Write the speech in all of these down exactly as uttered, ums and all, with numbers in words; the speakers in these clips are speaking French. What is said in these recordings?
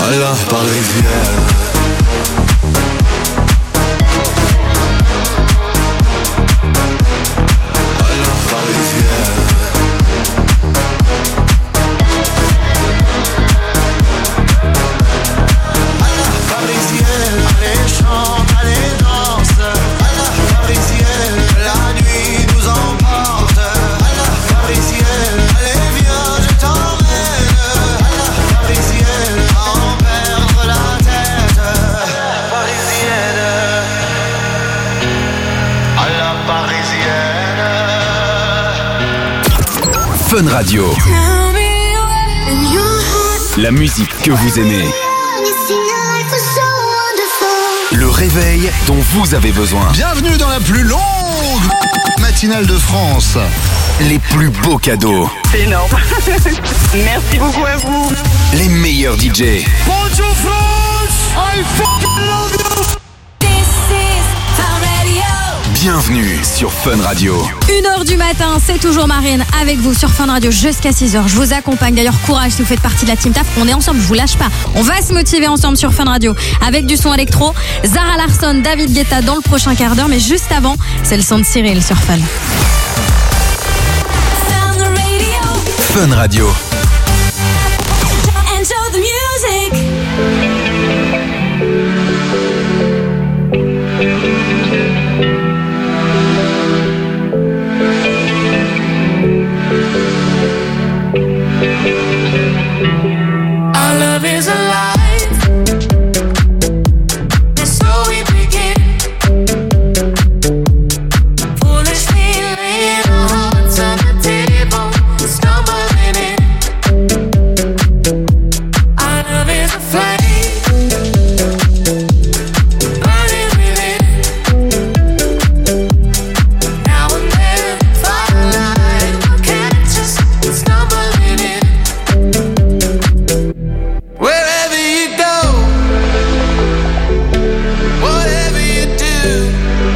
à la parisienne. Fun Radio. La musique que vous aimez. Le réveil dont vous avez besoin. Bienvenue dans la plus longue matinale de France. Les plus beaux cadeaux. C'est énorme. Merci beaucoup à vous. Les meilleurs D J. Bonjour France, I fucking love you. Bienvenue sur Fun Radio. une heure du matin, c'est toujours Marine avec vous sur Fun Radio jusqu'à six heures. Je vous accompagne. D'ailleurs, courage si vous faites partie de la Team Taf. On est ensemble, je vous lâche pas. On va se motiver ensemble sur Fun Radio avec du son électro. Zara Larsson, David Guetta dans le prochain quart d'heure. Mais juste avant, c'est le son de Cyril sur Fun. Fun Radio. Enjoy the music. Our love is alive, and so we begin. Foolishly laying our hearts on the table, stumbling in. Our love is a flame, burning within. Now and then, firelight will catch us stumbling in. Wherever you go, whatever you do,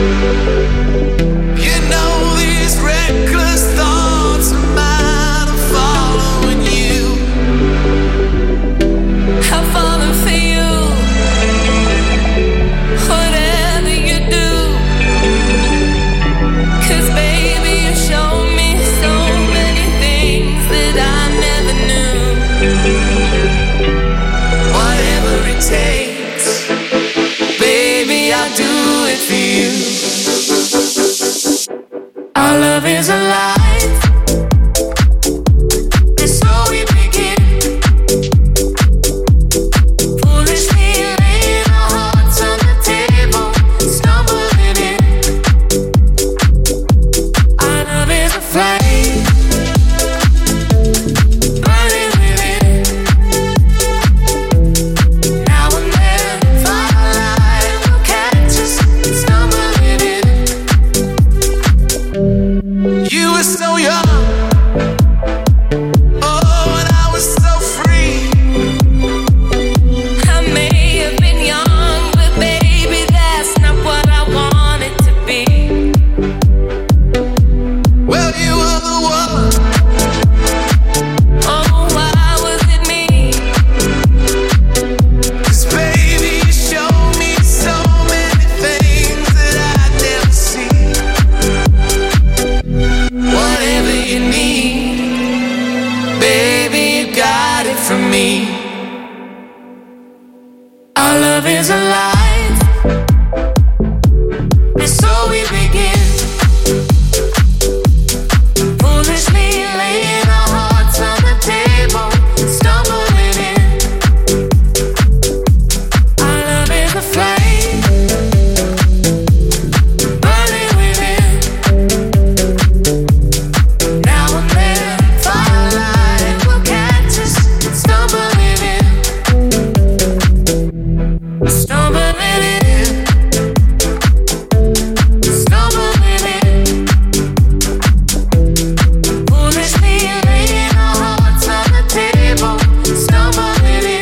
you know these reckless thoughts of mine are following you. I'm falling for you. Whatever you do, 'cause baby you show me so many things that I never knew. Whatever it takes, baby, I'll do it for you. Our love is alive, and so we begin. Foolishly laying our hearts on the table, stumbling in. Our love is a flame, burning within. Now and then, firelight will catch us stumbling in. You were so young, oh, and I was so free. I may have been young, but baby, that's not what I wanted to be. Well, you were the one. Oh, why was it me? 'Cause baby, you showed me so many things that I'd never seen. Whatever you need, baby, you got it from me. Our love is alive, and so we begin. Foolishly laying our hearts on the table, stumbling in. Our love is a flame, burning within. Now and then, firelight will catch us stumbling in. Stumbling in. Stumbling in. Foolishly laying our hearts on the table, stumbling in.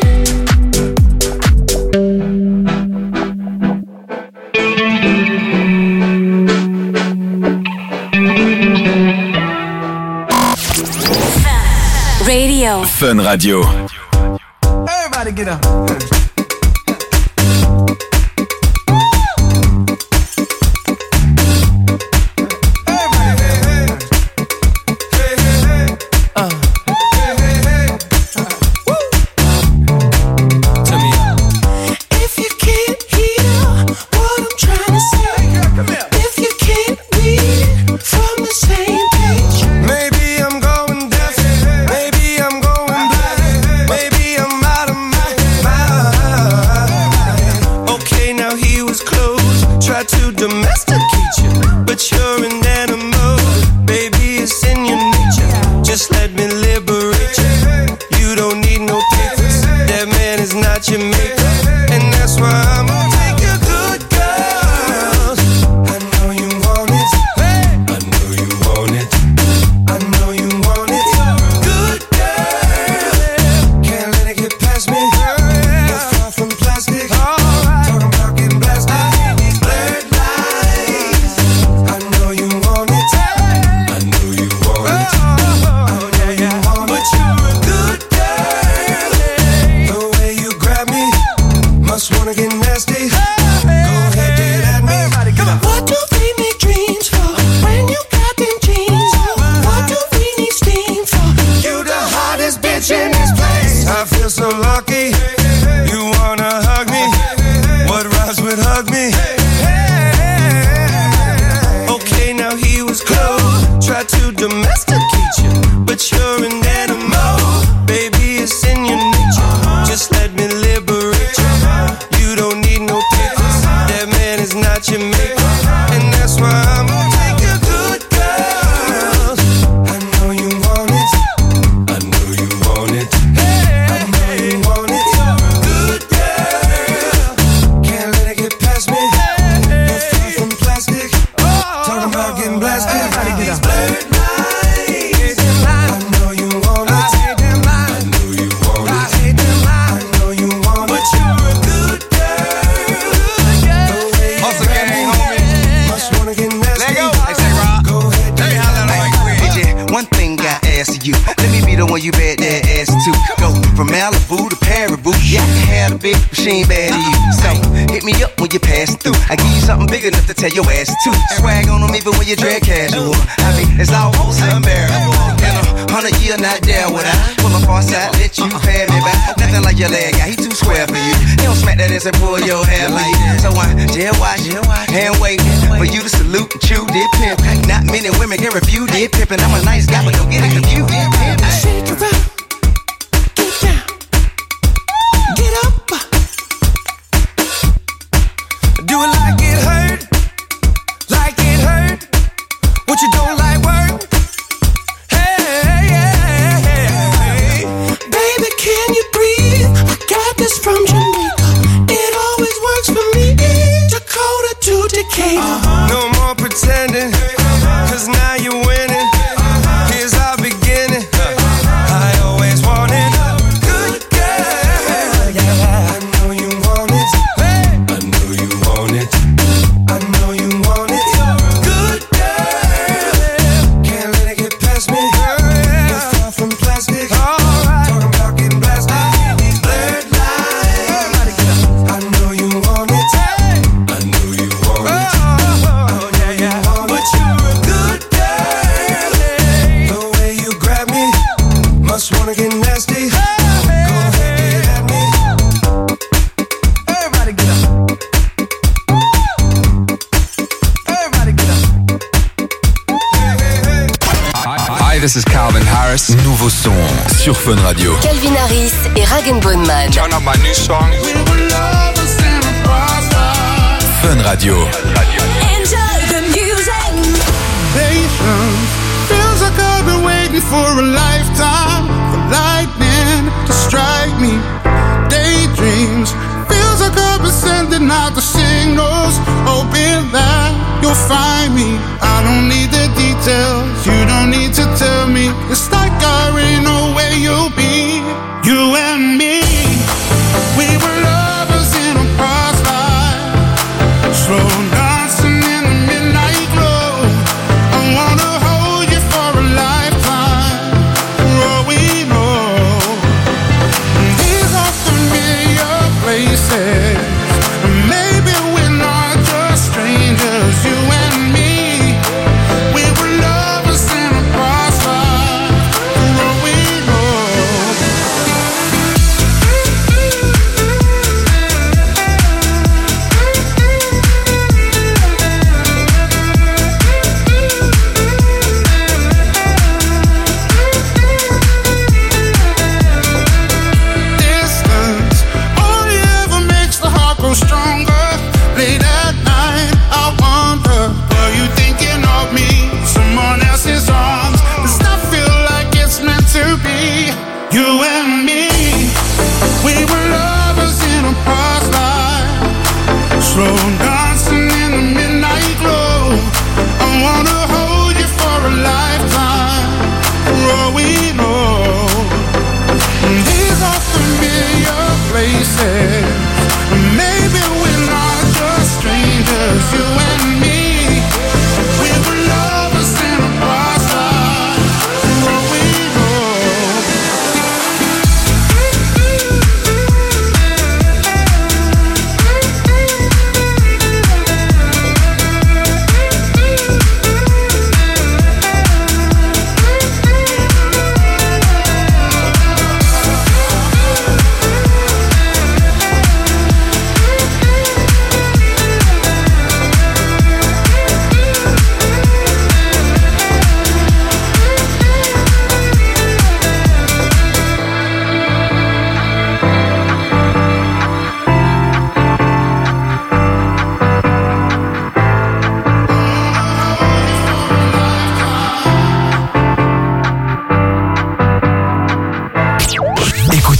Fun Radio. Everybody get up. Tell your ass to swag on them even when you drag casual. I mean, it's almost unbearable. In a hundred year, not there would I pull my far side, let you pay me back. Nothing like your leg guy, he too square for you. He don't smack that ass and pull your hair like that. So I jail watch, hand wait for you to salute and chew did pimp. Not many women can refuse did pimpin'. I'm a nice guy, but don't get it confused. Shake it up, get down, get up. Do it like it hurt. Like it hurt, what you don't like work. Hey, hey, hey, hey. Baby, can you breathe? I got this from Jamaica. It always works for me. Dakota to Decatur. Uh-huh. No more pretending, cause now you're winning. Here's our beginning. I always wanted a good girl. Yeah, I know you want it. I know you want it. I know you want it. This is Calvin Harris. Nouveau son sur Fun Radio. Calvin Harris et Rag and Bone Man. Turn up my new song. Fun Radio. Enjoy the music. Patience feels like I've been waiting for a lifetime for lightning to strike me. Daydreams feels like I've been sending out the signals, hoping that you'll find me. I don't need the details, you don't need to tell me. It's like I already know where you'll be. You and me, we were lovers in a past life, slow dancing in the midnight glow. I wanna hold you for a lifetime, for all we know. These are familiar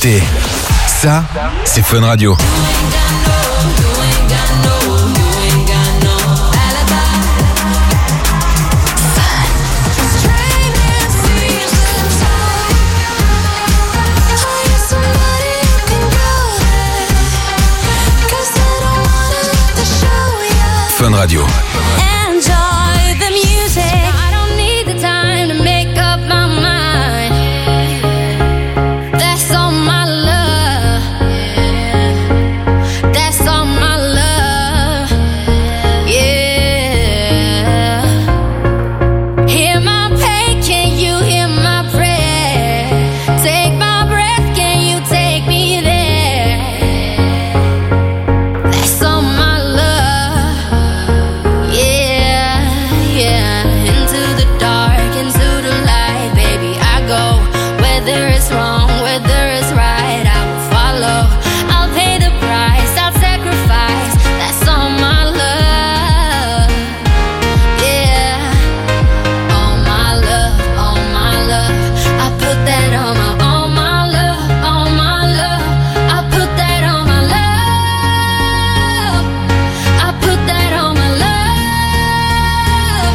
écoutez, ça, c'est Fun Radio. Fun Radio. Enjoy the music. I don't need the time to make up my mind. That's all my love. That's all my love. Yeah. Hear my pain, can you hear my prayer? Take my breath, can you take me there? That's all my love. Yeah, yeah. Into the dark, into the light, baby, I go. Whether it's wrong, whether it's right, I will follow. I'll pay the price, I'll sacrifice. That's all my love. Yeah. All my love, all my love. I put that on my, all my love, all my love. I put that on my love. I put that on my love.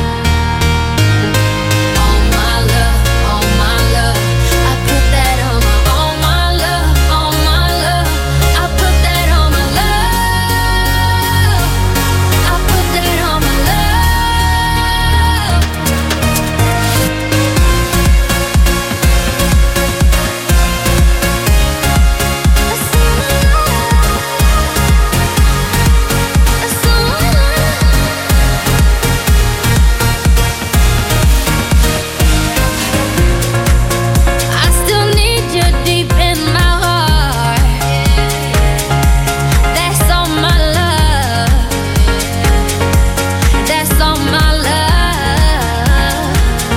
All my love, all my love. I put that on my, all my love, all my love. I put that on my love. I put that on my love. I still need you deep in my heart. That's all my love. That's all my love.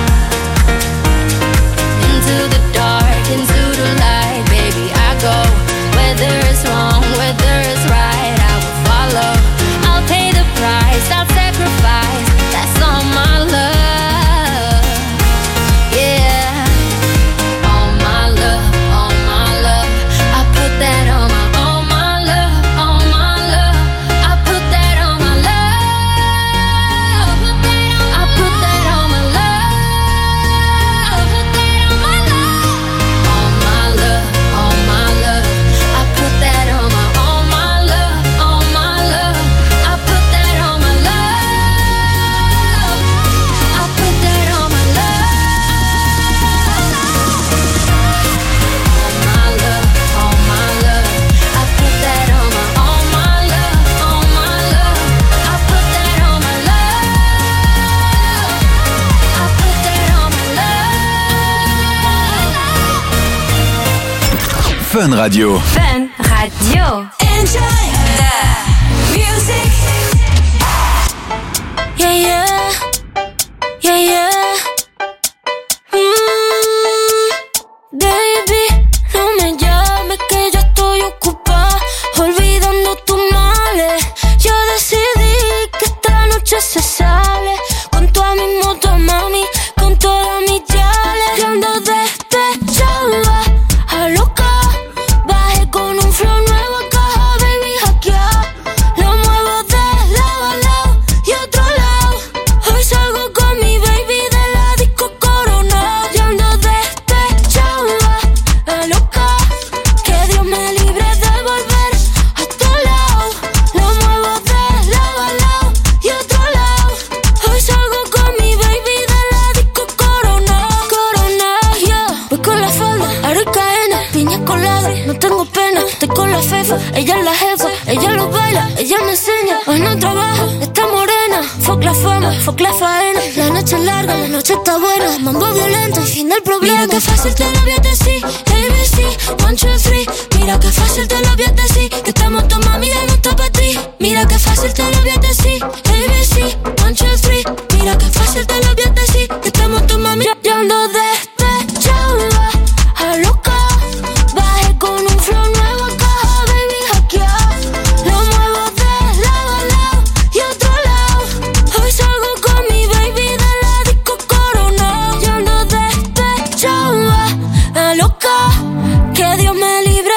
Into the dark, into the light, baby, I go. Whether it's wrong, whether it's right, I will follow. I'll pay the price, I'll sacrifice. That's all my love. Yeah. All my love, all my love. I put that on my, all my love, all my love. I put that on my love. I put that on my love. All my love, all my love. I put that on my, all my love, all my love. I put that on my love. I put that on my love. All my love, all my love. I put that on my, all my love, all my love. I put that on my love. I put that on my love. Fun Radio. Fun Radio. Enjoy the music. Yeah, yeah. Yeah, yeah. Mm, baby, no me llames que yo estoy ocupada, olvidando tus males. Yo decidí que esta noche se sale con toda mi moto, mami, con todas mis yales. Yo ando despechada, a loca. Bajé con un flow nuevo a caja, baby, hackeado. Lo muevo de lado a lado y otro lado. Hoy salgo con mi baby de la disco Corona. Yo ando despechada, a loca. Que Dios me libre de volver a tu lado. Lo muevo de lado a lado y otro lado. Hoy salgo con mi baby de la disco Corona. Corona, yeah. Voy con la falda, aro y cadena, piña colada, no tengo pena. Estoy con la fefa, ella es la jefa, ella lo baila, ella me enseña. Hoy no trabaja, está morena. Fuck la fama, fuck la faena. La noche es larga, la noche está buena. Mambo violento, fin del problema. Mira que fácil te lo voy a decir, A B C, one, two, three. Mira que fácil te lo voy a decir, que estamos tu mami y no está pa' ti. Mira que fácil te lo voy a decir, A B C, one, two, three. Mira que fácil te lo voy a decir, que estamos tu mami. Yo ando despechada, a loca. Bajé con un flow nuevo a caja, baby, hackeado. Lo muevo de lado a lado y otro lado. Hoy salgo con mi baby de la disco Corona. Yo ando despechada, a loca. Que Dios me libre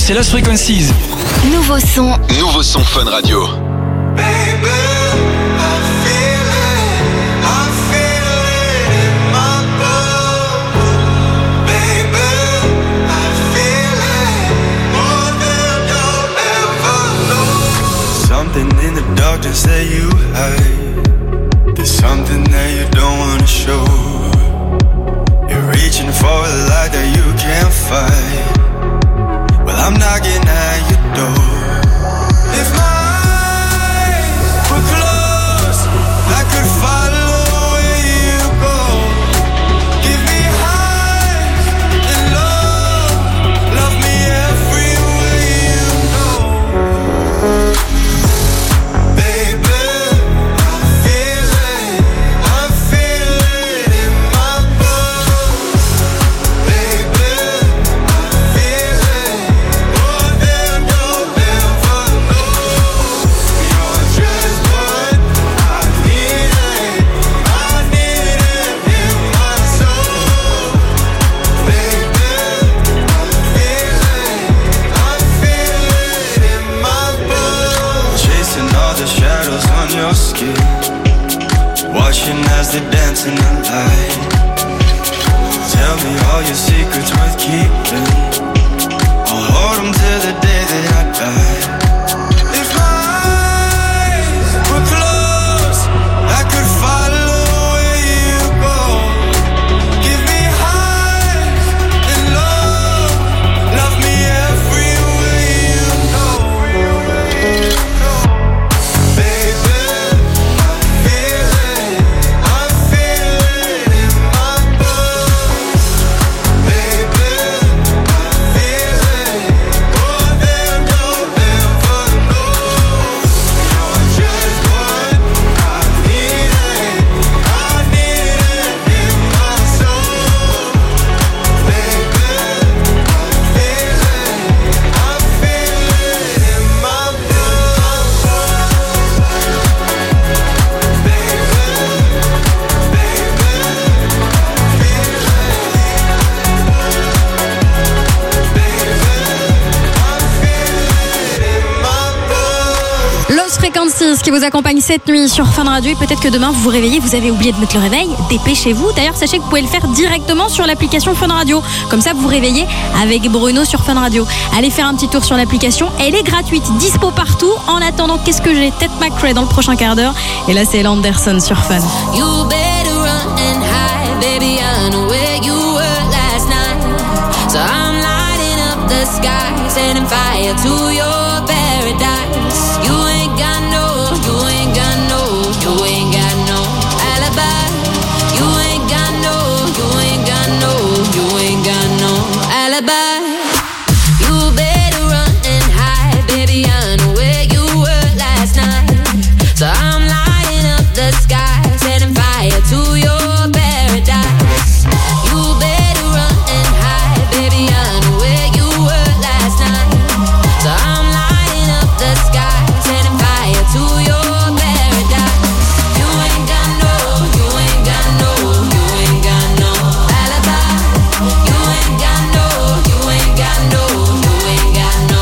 c'est Lost Frequencies. Nouveau son. Nouveau son Fun Radio. Something in the darkness that you hide. There's something that you don't wanna show. You're reaching for a light that you can't fight. Well, I'm knocking at your door. If my eyes were closed, I could follow where you go. Give me highs and low. Love me everywhere you go. Watching as they dance in the light. Tell me all your secrets worth keeping. I'll hold them till the day that I die. If my eyes were closed, I could follow where you go. Give me highs and low. Love me everywhere you go. Frequencies qui vous accompagne cette nuit sur Fun Radio, et peut-être que demain vous vous réveillez, vous avez oublié de mettre le réveil, dépêchez-vous. D'ailleurs, sachez que vous pouvez le faire directement sur l'application Fun Radio. Comme ça, vous vous réveillez avec Bruno sur Fun Radio. Allez faire un petit tour sur l'application, elle est gratuite, dispo partout. En attendant, qu'est-ce que j'ai? Ted McRae dans le prochain quart d'heure. Et là, c'est Anderson sur Fun. You better run and hide, baby, I know where you were last night. So I'm lighting up the sky, setting fire to your paradise. You ain't got no, you ain't got no, you ain't got no alibi. You ain't got no, you ain't got no, you ain't got no alibi. You better run and hide, baby, I know where you were last night. So I'm lighting up the sky, setting fire to your paradise. You better run and hide, baby, I know where you were last night. So I'm lighting up the sky, setting fire to your paradise. You ain't got no, you ain't got no, you ain't got no alibi. You ain't got no, you ain't got no, you ain't got no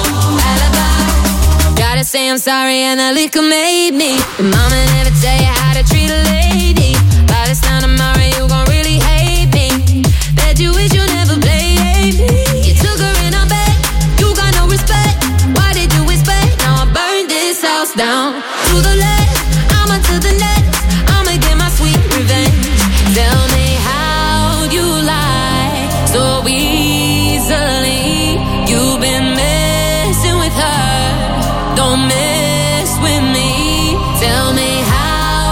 alibi. Gotta say I'm sorry and the liquor made me. Your mama never tell you how to treat a lady. By this time tomorrow you gon' really hate me. Bet you wish you never played me. You took her in her bed, you got no respect. Why did you expect? Now I burned this house down. To the left, I'ma to the next. I'ma get my sweet revenge. Tell me how you lie so easily. You've been messing with her, don't mess with me. Tell me how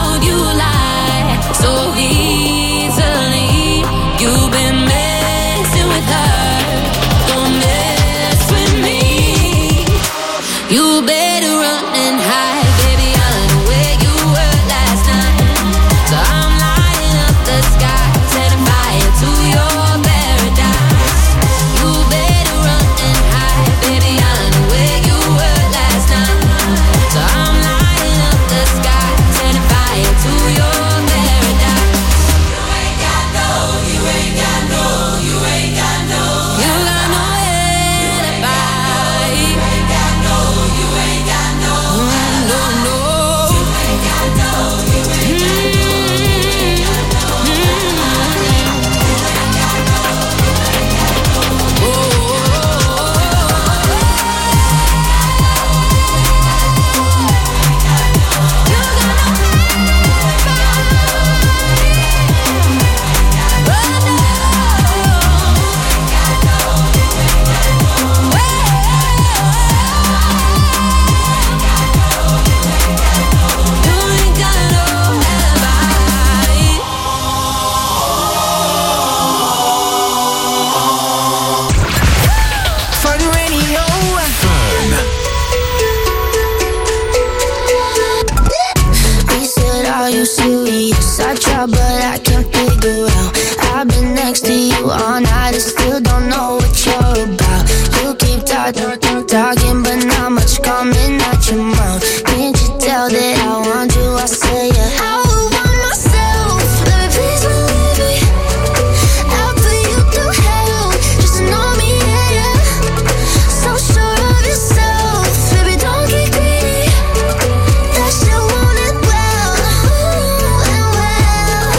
try, but I can't figure out. I've been next to you all night and still don't know what you're about. You keep talking, talking, but not much coming out your mouth. Can't you tell that I want you? I say yeah. I would want myself, baby, please believe me. I'll put you through hell, just to know me, yeah, yeah. So sure of yourself, baby, don't get greedy. That shit want it well, ooh, and well.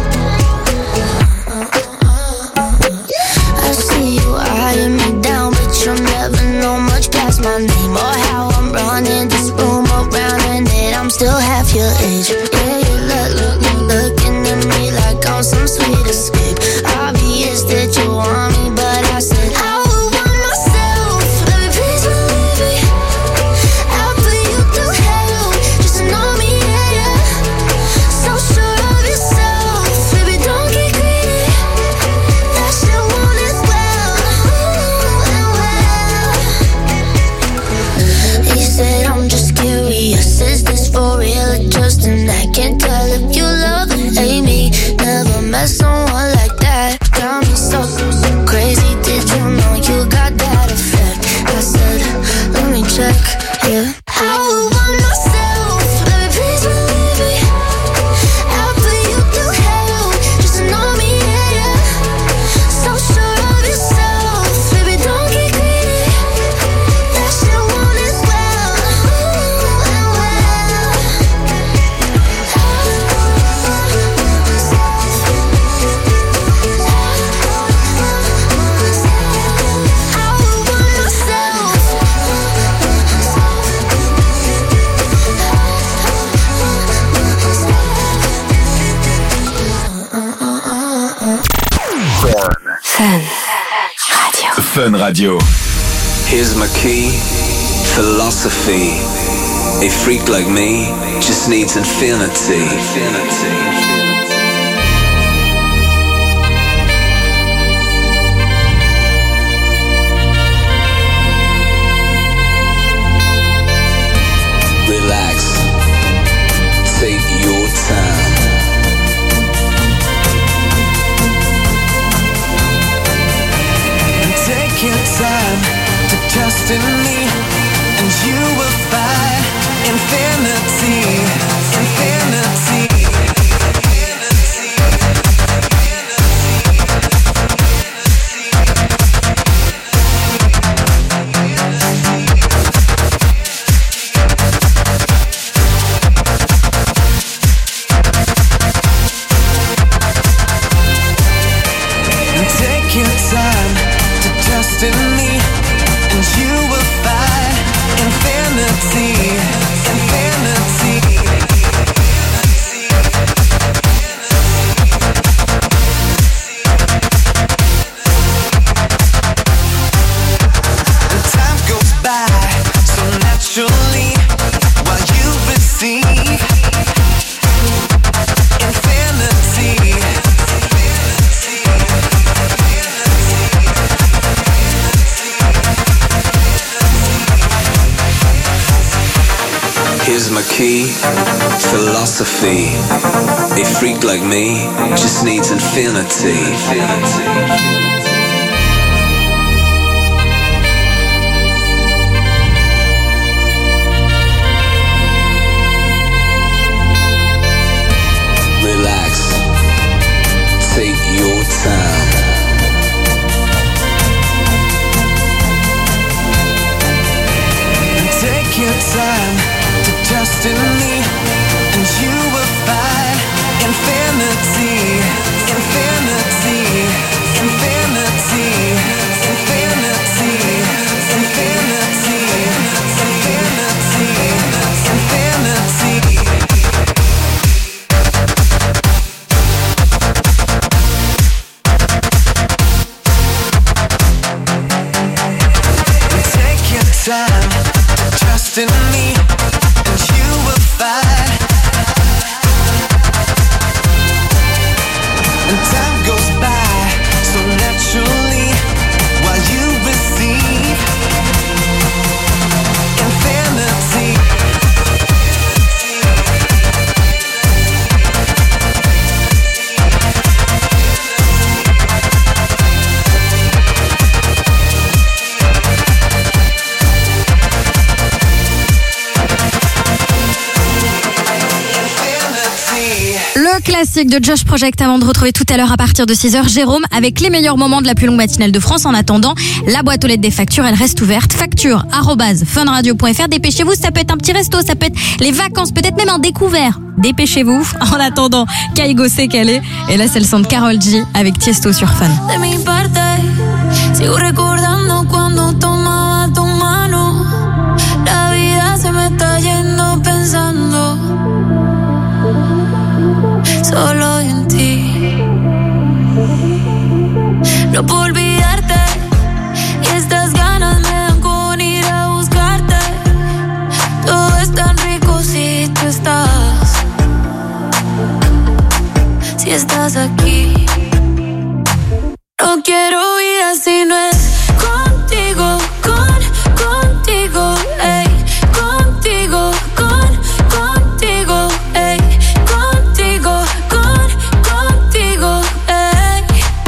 I see you eyeing me down, but you'll never know much past my name or how I'm running this room around, and that I'm still half your age. Yeah, you look, look, look, looking at me like I'm some sweet escape. Obvious that you want me, but I said I would want myself, baby, please believe me. I'll put you through hell, just to know me, yeah, yeah. So sure of yourself, baby, don't get greedy. That shit want it well, ooh, and well. He said I'm just curious, is this for real or just an act? Can't tell if you love or hate me. Never met someone like that. Got me so, so crazy. Did you know you got that effect? I said, let me check, yeah. I would want myself, baby, please believe me. I'll put you through hell, just to know me, yeah, yeah. So sure of yourself, baby, don't get greedy. That shit want it well, ooh, and well. I would want myself. Fun Radio. Fun Radio. Here's my key, philosophy. A freak like me just needs infinity. Infinity. Relax, take your time. Take your time to trust in me, and you will find infinity, infinity. Take your time to trust in me, and you will find infinity, infinity. And time goes by so naturally while you receive infinity. Here's my key, philosophy. A freak like me just needs infinity. Infinity. Relax, take your time. Take your time to trust in me, and you will find infinity, infinity, infinity, infinity, infinity, infinity, infinity. Take your time to trust in me, and you will find. And time goes by so naturally while you receive infinity. Le classique de Josh Project avant de retrouver tout à l'heure à partir de six heures Jérôme avec les meilleurs moments de la plus longue matinale de France. En attendant, la boîte aux lettres des factures, elle reste ouverte. Facture arobase funradio point fr. Dépêchez-vous, ça peut être un petit resto, ça peut être les vacances, peut-être même un découvert. Dépêchez-vous. En attendant, Kaigo c'est calé. Et là, c'est le son de Karol G avec Tiesto sur Fun. De mi parte, sigo recordando cuando tomaba tu mano. La vida se me está yendo pensando solo en ti. No puedo olvidarte y estas ganas me dan con ir a buscarte. Todo es tan rico si tú estás, si estás aquí. No quiero vida si no es contigo, con, contigo, ey, contigo, con, contigo, ey, contigo, con, contigo, ey.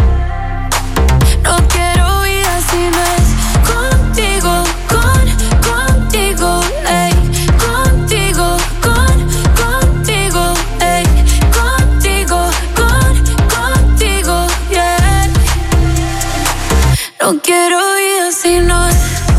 No quiero vida si no es contigo, con, contigo, ey, contigo, con, contigo, ey, contigo, con, contigo, yeah. No quiero vida si no es.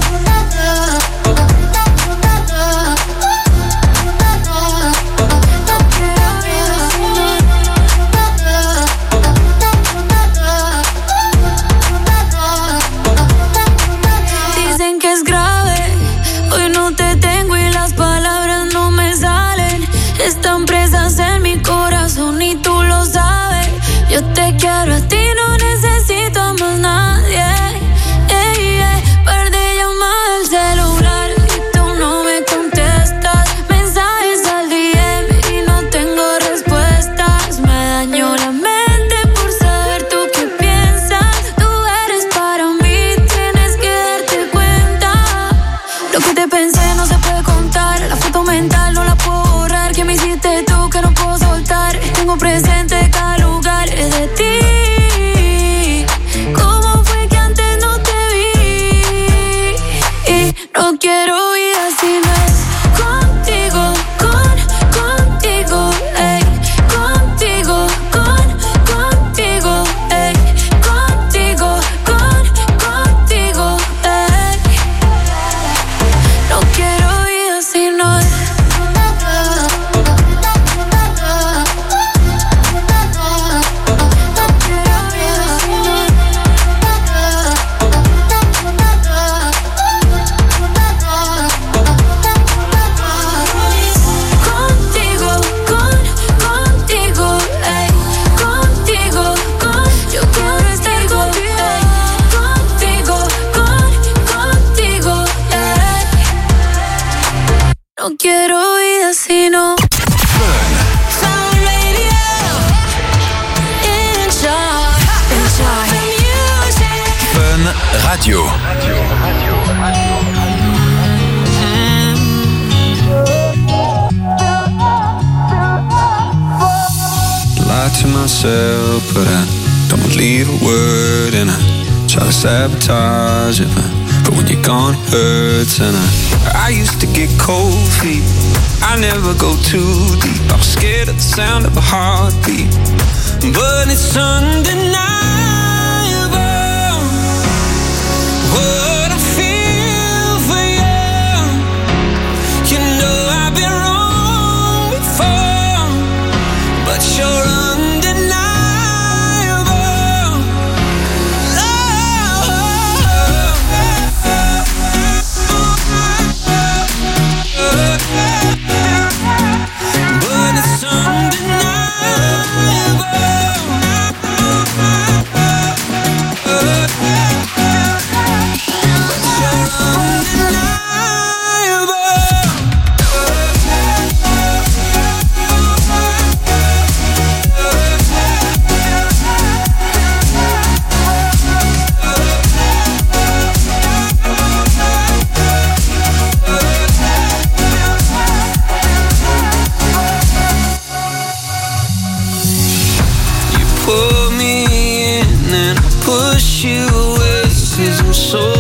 Dicen que es grave, hoy no te tengo y las palabras no me salen. Están presas en mi corazón y tú lo sabes. Yo te quiero a ti, no necesito a más nadie. Ey, ey, par de llamadas al celular y tú no me contestas. Mensajes al D M y no tengo respuestas. Me dañó la mente por saber tú qué piensas. Tú eres para mí, tienes que darte cuenta. Lo que te pensé no se puede contar. La foto mental no la puedo borrar. Que me hiciste tú que no puedo soltar. Tengo presente cada lugar de ti. ¿Cómo fue que antes no te vi? Y no quiero vida si no es contigo, con, contigo, ey, contigo, con, contigo, ey, contigo, con, contigo, ey. No quiero vida si no es. Contigo, con, contigo, ey, contigo, con, yo quiero estar contigo, ey, contigo, con, contigo, ey. No quiero vida si no. Sound Radio, enjoy, enjoy the music. Fun Radio. Lie to myself, but I don't leave a word, and I try to sabotage it, but, but when you're gone it hurts. And I, I used to get cold feet, I never go too deep. I was scared of the sound of a heartbeat, but it's undeniable what I feel for you. You know I've been wrong before, but you're undeniable. But it's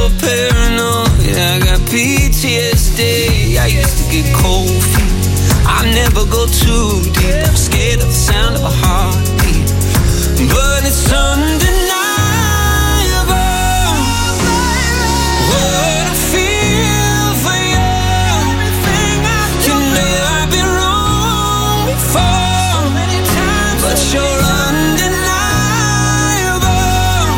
P T S D. I used to get cold feet, I never go too deep. I'm scared of the sound of a heartbeat, but it's undeniable what I feel for you. You know I've been wrong before, but you're undeniable.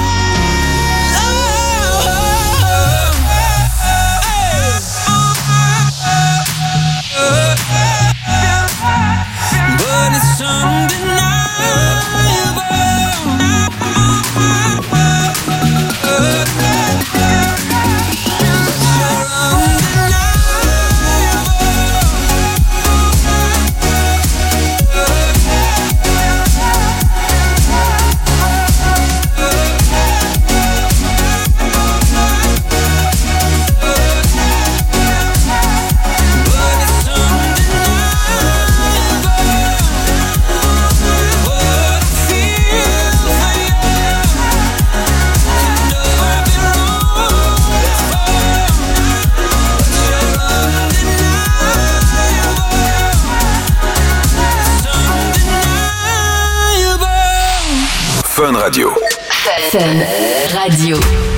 But it's undeniable. Fun Radio. Fun Radio.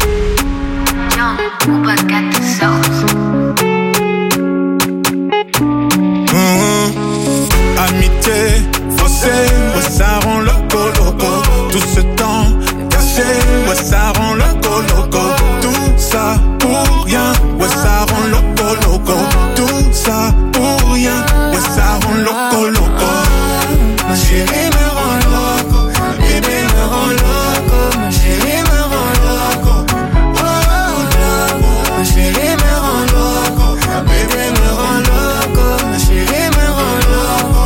Mmh. Amitié, faussée, ouais, ça rend loco loco. Tout ce temps caché, ouais, ça rend loco loco. Tout ça pour rien, ouais, ça rend loco loco. Tout ça pour rien, ouais, ça rend loco loco. Ma chérie me rend loco, bébé me rend loco. Ma chérie me rend loco, oh loco. Ma chérie me rend loco, bébé me rend loco. Ma chérie me rend loco,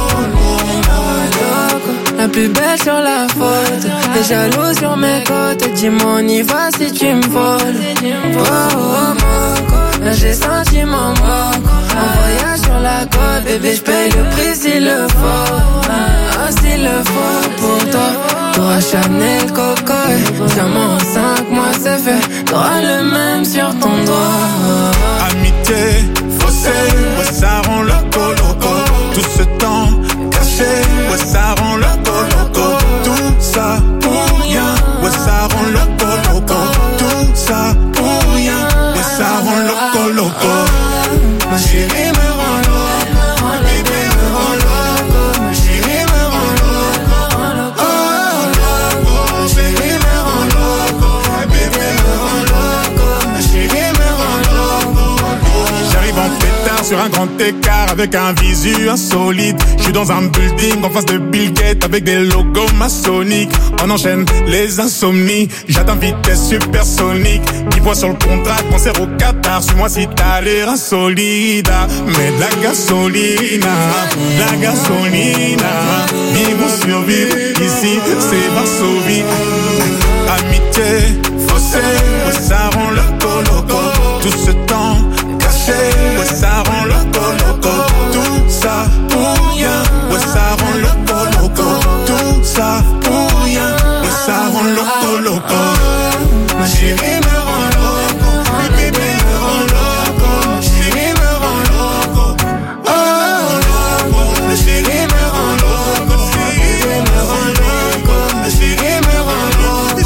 loco. La plus belle sur la photo, t'es jaloux sur mes côtes. Dis-moi on y va si tu me voles. Oh oh moco, là j'ai senti mon moco. En voyage sur la côte, bébé j'paye le prix s'il le faut. Ah s'il le faut pour toi. T'auras Chanel Coco, diamant en cinq mois c'est fait. T'auras le même sur ton doigt. Amitié, faussée, ouais, ça rend loco loco. Tout ce temps caché, ouais, ça rend loco loco. Tout ça pour rien, ouais, ça rend loco loco. Tout ça pour rien, ouais, ça rend loco loco. Ma chérie me rend loco, mon bébé me rend loco. Ma chérie me rend loco, oh loco. Ma chérie me rend loco, bébé me rend loco. Ma chérie me rend loco. J'arrive en pétard sur un grand écart avec un visu insolite. J'suis dans un building en face de Bill Gates avec des logos maçonniques. On enchaîne les insomnies, j'atteins vitesse supersonique. dix points sur le contrat, concert au Qatar. Suis-moi si t'as l'air insolide. Mais de la gasolina, de la gasolina. Vivons survivre, ici c'est Varsovie. Amitié, faussée, ouais, ça rend loco loco. Tout ce temps caché, ouais, ça rend loco loco. Tout ça pour rien, ouais, ça rend loco loco. Tout ça pour rien, ouais, ça rend loco loco. Ma chérie me rend loco, mon bébé me rend loco. Ma chérie me rend loco, oh loco. Ma chérie me rend loco, ma chérie me rend loco. Ma chérie me rend loco.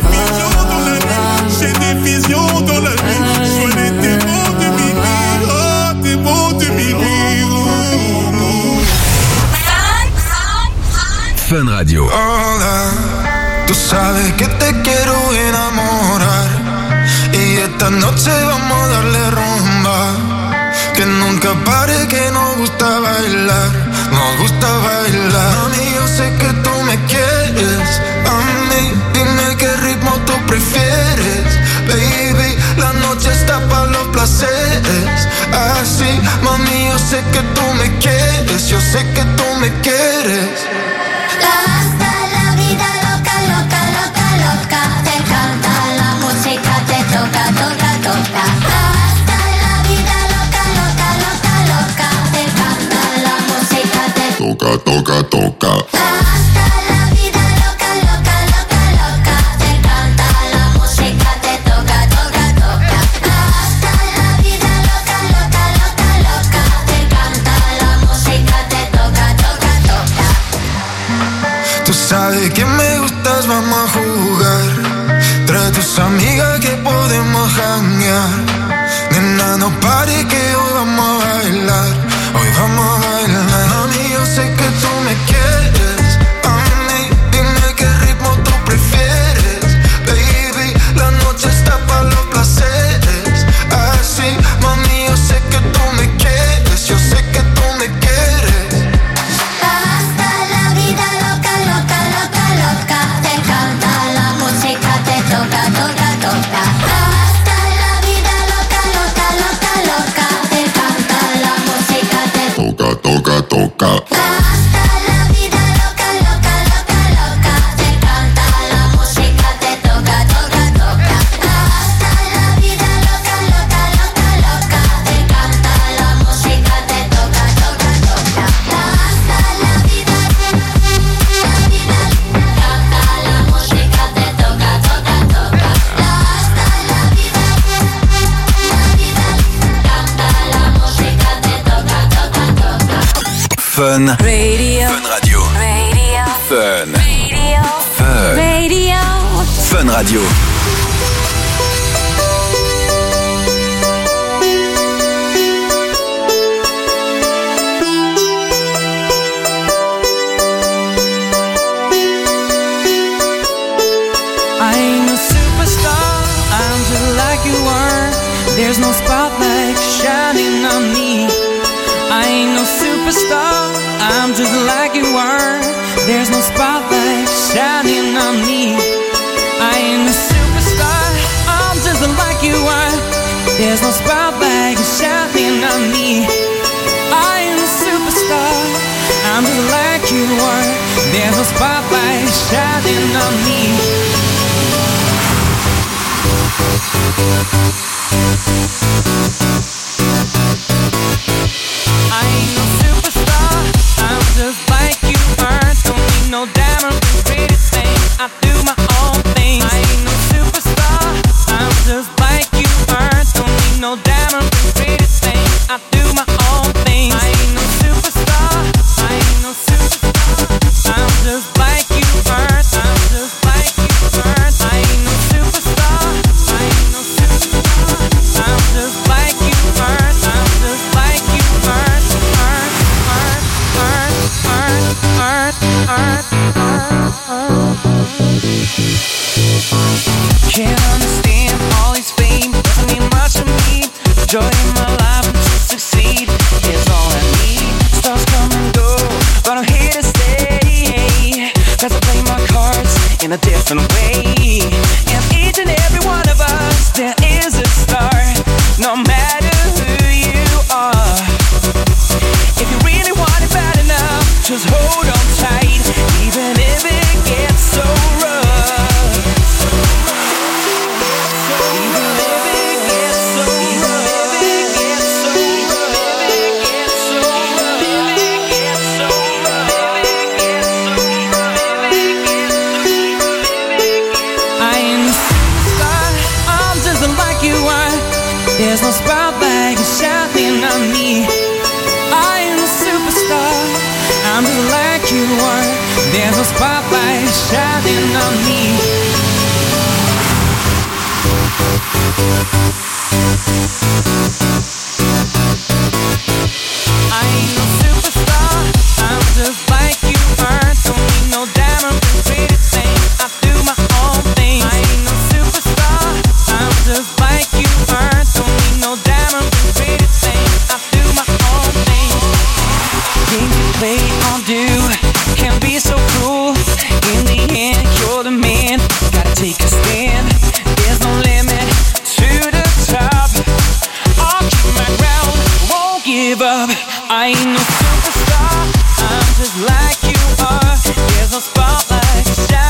J'ai des visions dans la nuit, j'ai des visions dans la nuit. Je vois les démons de minuit, oh démons de minuit. Fun Radio. Hola, tú sabes que te quiero enamorar y esta noche vamos a darle rumba. Que nunca pare, que nos gusta bailar, nos gusta bailar. Mami, yo sé que tú me quieres a mí, dime qué ritmo tú prefieres. Baby, la noche está para los placeres. Así, mami, yo sé que tú me quieres, yo sé que tú me quieres. Hasta la vida loca, loca, loca, loca. Te encanta la música, te toca, toca, toca. Hasta la vida loca, loca, loca, loca. Te encanta la música, te toca, toca, toca. Hasta la vida loca, loca, loca, loca. Te encanta la música, te toca, toca, toca. Hasta la vida loca, loca, loca, loca. Te encanta la música, te Tú sabes que me gustas, vamos a jugar. Trae tus amigas que podemos janguear. Nena, no pare que hoy vamos a bailar. Hoy vamos a bailar. Mami, yo sé que tú me quieres. A mí, dime qué ritmo tú prefieres. Baby, la noche está para los placeres. Así, mami, yo sé que tú me quieres. Yo sé que tú me quieres. Hasta la vida loca, loca, loca, loca. Te encanta la música, te toca, toca, toca. Hasta la vida loca, loca, loca, loca. Te encanta la música, te toca, toca, toca. Hasta la vida loca, loca, loca, loca. Te encanta la música, te toca, toca, toca. Hasta la vida loca, loca, loca, loca. Te encanta la música, te toca, toca, toca. Hasta la vida, la vida, canta la música, te toca, toca, toca. Hasta la vida, la vida, canta la música, te toca, toca, toca. Fun. Radio. Fun Radio. Radio. Fun. Radio. Fun. Radio. Fun Radio. I ain't no superstar, I'm just like you are. There's no spotlight shining on me. I ain't no superstar, I'm just like you are. There's no spotlight shining on me. I ain't no superstar, I'm just like you are. There's no spotlight shining on me. I ain't a superstar, I'm just like you are. There's no spotlight shining on me. I ain't no superstar, I'm just like you are. Don't need no diamond and pretty thing, I do my own thing. I ain't no superstar, I'm just like you are. Don't need no diamond and pretty thing, I do my own thing. I ain't no superstar, I ain't no superstar, I'm just like you are. I'm just like you are. I ain't no superstar, I ain't no superstar, I'm just like you are. I'm just like you are. Can't understand all this fame, doesn't mean much to me. Joy in my life and to succeed is all I need. Stars come and go, but I'm here to stay. Cause I play my cards in a different way. And each and every one of us, there is a star. No matter who you are. If you really want it bad enough, just hold on tight. Even if it gets so rough. Even if it gets so rough. If it gets so rough. If it gets so rough. If it gets so rough. If it gets so rough. If it gets so rough. I ain't a superstar, I'm just like you are. There's no spotlight shining on me. I ain't a superstar, I'm just like you are. There's no spotlight shining on me. I ain't no superstar, I'm just like you are. Don't need no diamond and pretty thing, I do my own thing. I ain't no superstar, I'm just like you are. Don't need no diamond and pretty thing, I do my own thing. Games you play on do can be so cruel. In the end, you're the man, gotta take a stand. There's no limit to the top. I'll keep my ground, won't give up. I ain't no superstar, I'm just like you are. There's no spotlight to shine.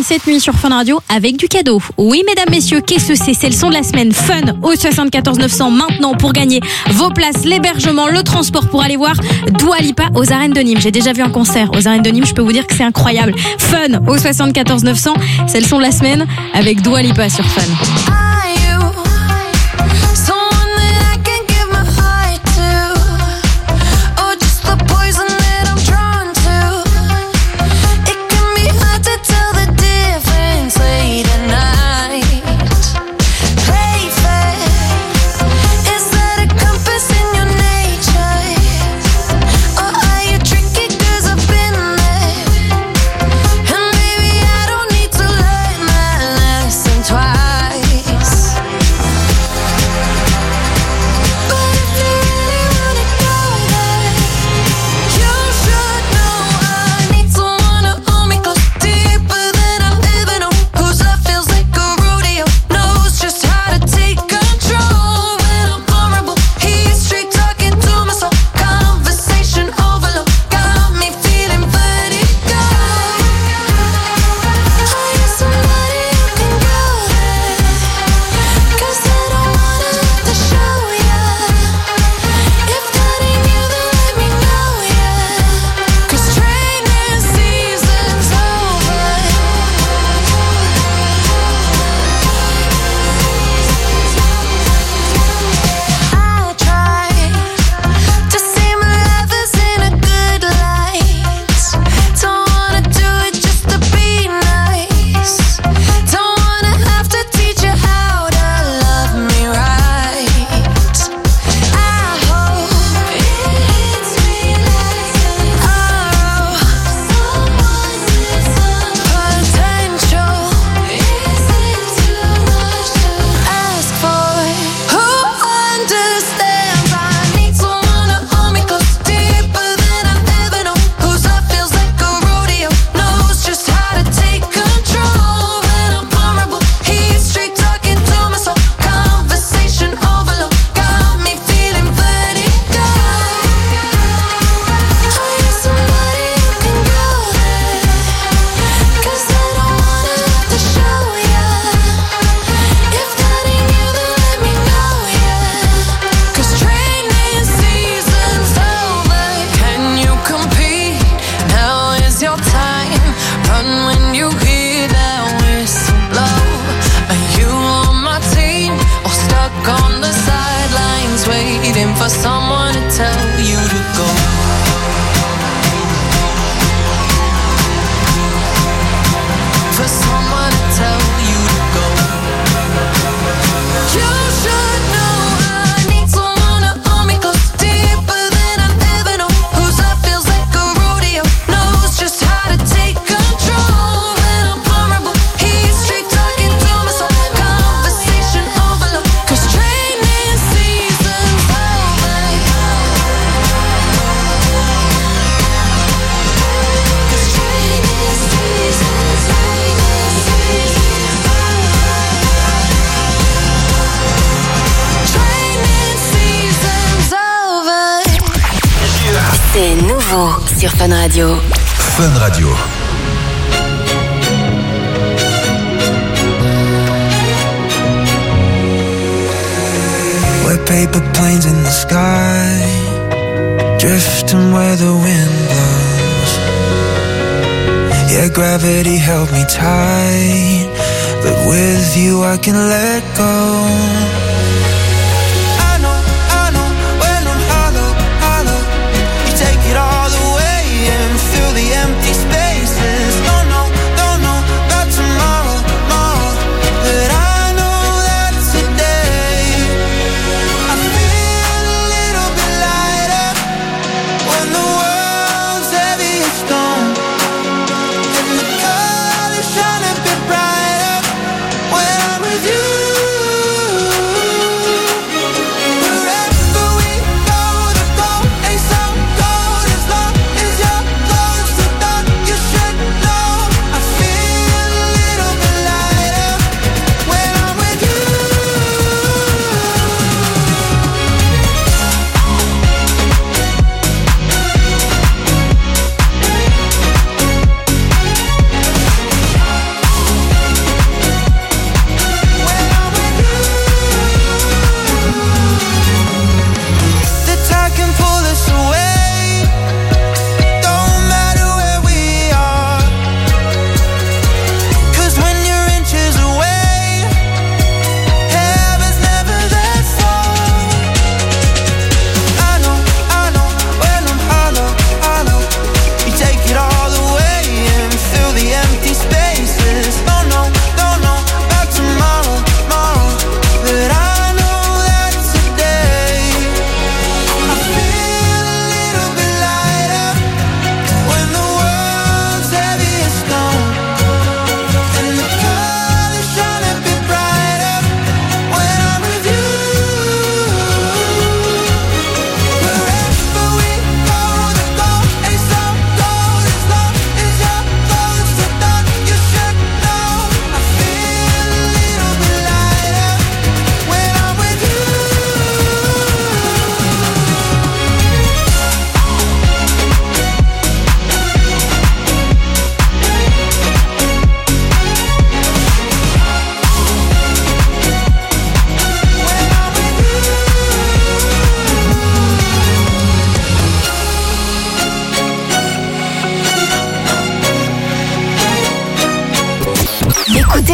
gagne cette nuit sur Fun Radio avec du cadeau. Oui, mesdames, messieurs, qu'est-ce que c'est? C'est le son de la semaine Fun au soixante-quatorze neuf cents maintenant pour gagner vos places, l'hébergement, le transport pour aller voir Dua Lipa aux arènes de Nîmes. J'ai déjà vu un concert aux arènes de Nîmes, je peux vous dire que c'est incroyable. Fun au soixante-quatorze neuf cents, c'est le son de la semaine avec Dua Lipa sur Fun. C'est nouveau sur Fun Radio. Fun Radio. We're paper planes in the sky, drifting where the wind blows. Yeah, gravity held me tight, but with you I can let go. You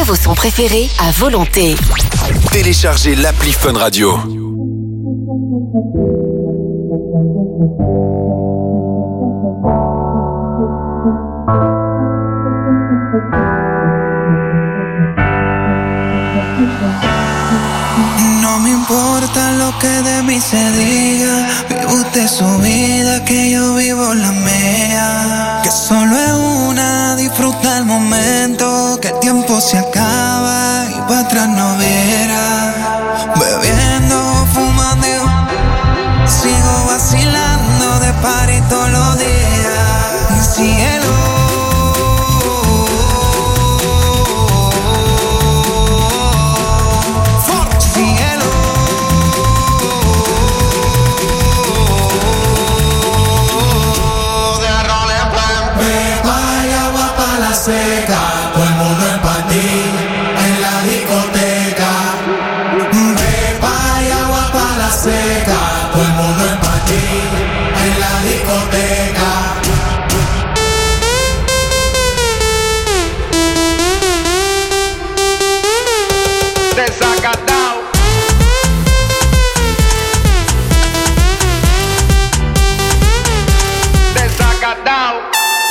vos sons préférés à volonté. Téléchargez l'appli Fun Radio. No me importa lo que de mí se diga, vive usted su vida, que yo vivo la mía. Que solo es una, disfruta el momento, que el tiempo se acaba y para atrás no viera. Bebiendo, fumando, sigo vacilando de party todos los días. Cielo. Seca, todo el mundo en panty, en la discoteca. Pepa y agua pa' la seca, todo el mundo en panty, en la discoteca. Desacatao. Desacatao.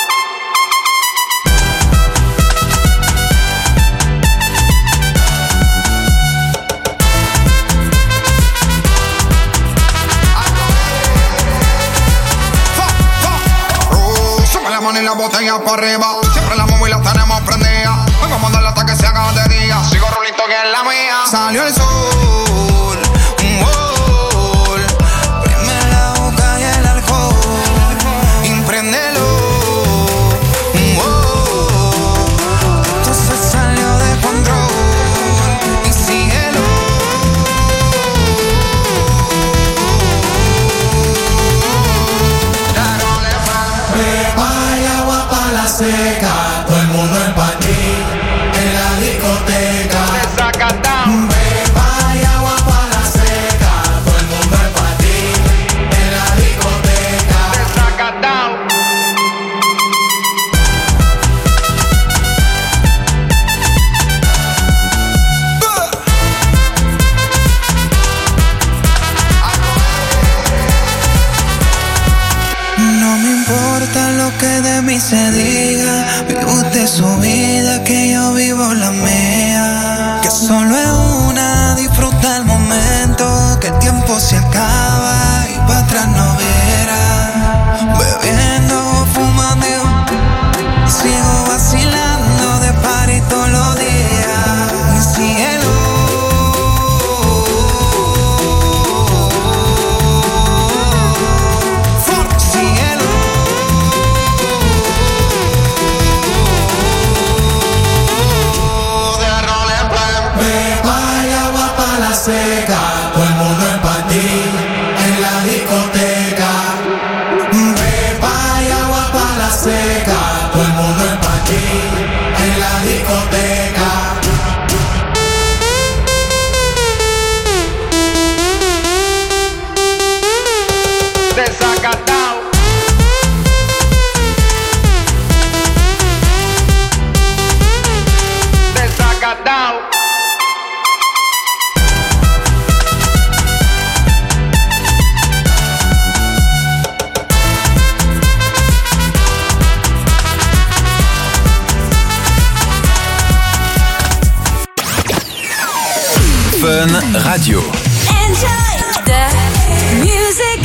Y la botella para arriba, siempre la móvil la tenemos prendida. Hoy vamos a darle hasta que se haga de día. Sigo rulito que es la mía. Salió el sol, un gol. Prende la boca y el alcohol. Impréndelo, un gol. Entonces salió de control. Y síguelo. Seca, todo el mundo en panty, en la discoteca. Pepa y agua pa' la seca, todo el mundo en panty, en la discoteca. Desacatao. No me importa lo que de mí se diga, vive usted su vida, que yo vivo la mía. Que solo es una, disfruta el momento, que el tiempo se acaba y para atrás no viera. Bebiendo, fumando, sigo vacilando de party todos los días. Cielo. Seca, todo el mundo en panty, en la discoteca. Pepa y agua pa' la seca, todo el mundo en panty, en la discoteca. Desacatao. Desacatao. Fun Radio. Enjoy the music.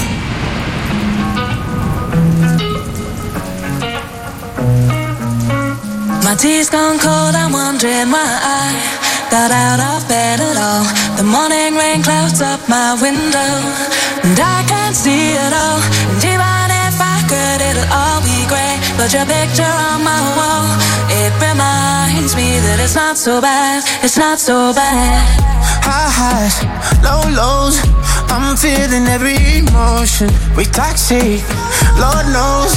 My tea's gone cold, I'm wondering why I got out of bed at all. The morning rain clouds up my window, and I can't see it all. And even if I could, it'll all be grey. But your picture on my wall, it reminds me that it's not so bad, it's not so bad. High highs, low lows, I'm feeling every emotion. We toxic, Lord knows.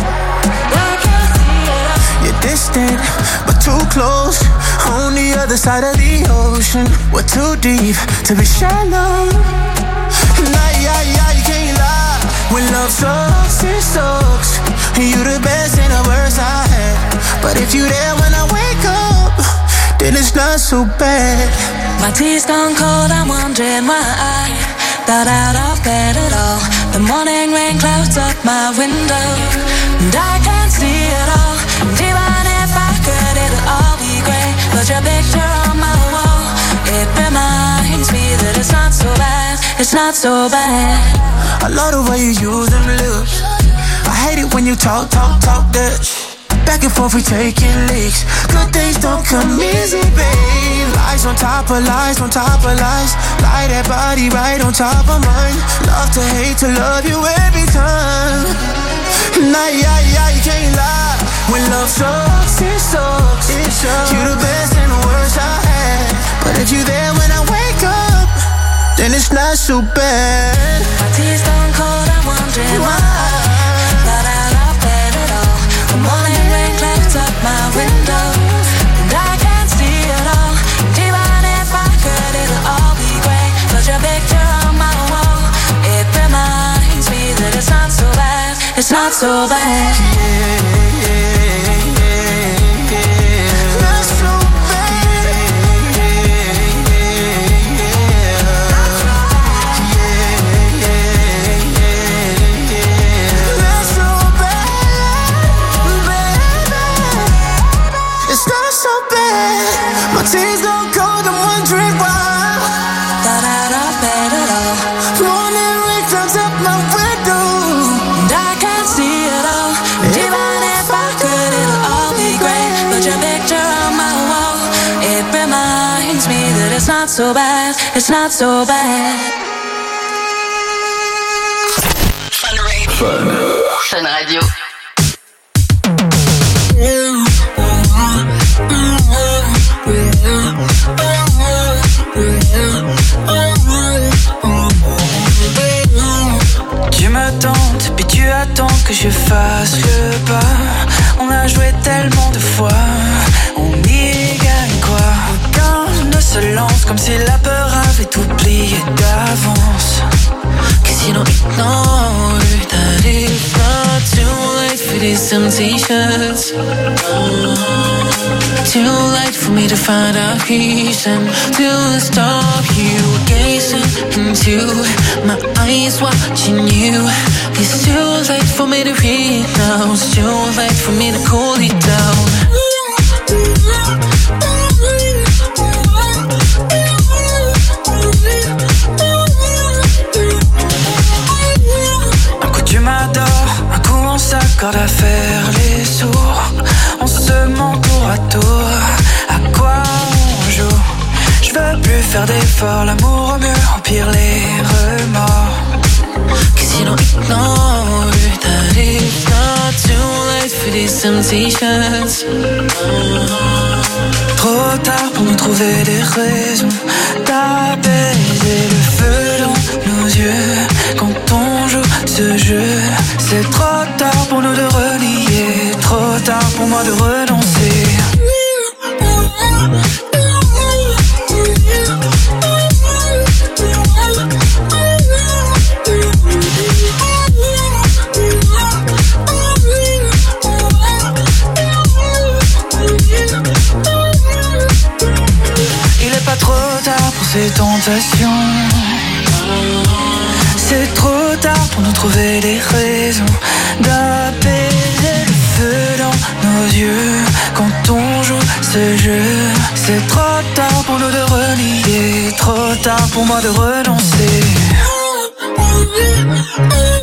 You're distant, but too close. On the other side of the ocean, we're too deep to be shallow. Nah, yeah, yeah, you can't lie. When love sucks, it sucks. You the best and the worst I had. But if you there when I wake up, then it's not so bad. My tea's gone cold, I'm wondering why I got out of bed at all. The morning rain clouds up my window, and I can't see it all. And even if I could, it'll all be grey. Put your picture on my wall. It reminds me that it's not so bad. It's not so bad. I love the way you use them lips. I hate it when you talk, talk, talk that shit. Back and forth we taking leaks. Good things don't come easy, babe. Lies on top of lies, on top of lies. Lie that body right on top of mine. Love to hate to love you every time. Nah, yeah, yeah, you can't lie. When love sucks, it sucks, it sucks. You the best and the worst I had. But if you there when I wake up, then it's not so bad. My tea's gone cold, I'm wondering why I got out of bed at all. The morning rain clouds up my window, and I can't see it all. And even if I could, it'll all be grey. Put your picture on my wall. It reminds me that it's not so bad. It's not so bad. Yeah, yeah, yeah, yeah. Not so bad. Yeah, yeah, yeah. Yeah, yeah, yeah. Not so bad, baby. It's not so bad. My tea's gone cold, I'm wondering why. Got out of bed at all. Morning rain clouds up my window, and I can't see it all. And even if I could, it'll all be great. Put your picture on my wall. It reminds me that it's not so bad. It's not so bad. Fun Radio. Fun. Fun Radio. Tu me tentes, puis tu attends que je fasse le pas. On a joué tellement de fois, on y gagne quoi? Aucun ne se lance comme si la peur avait oublié d'avance. Cause you don't ignore that it's not too late for these temptations. Too late for me to find a reason to stop you gazing into my eyes, watching you. It's too late for me to read now. It's too late for me to cool it down. Un coup tu m'adores, un coup on s'accorde à faire les sourds. On se ment tour à tour, à quoi on joue? Je veux plus faire d'efforts, l'amour au mieux, au pire les remords. Cause you don't ignore that it's not too late for these temptations. Trop tard pour nous trouver des raisons d'apaiser le feu dans nos yeux. Quand on joue ce jeu, c'est trop tard pour nous de relier. Trop tard pour moi de renoncer. Il est pas trop tard pour ces tentations. C'est trop tard pour nous trouver des raisons d'apaiser le feu dans nos yeux. Quand on joue ce jeu, c'est trop tard pour nous de relier. Trop tard pour moi de renoncer.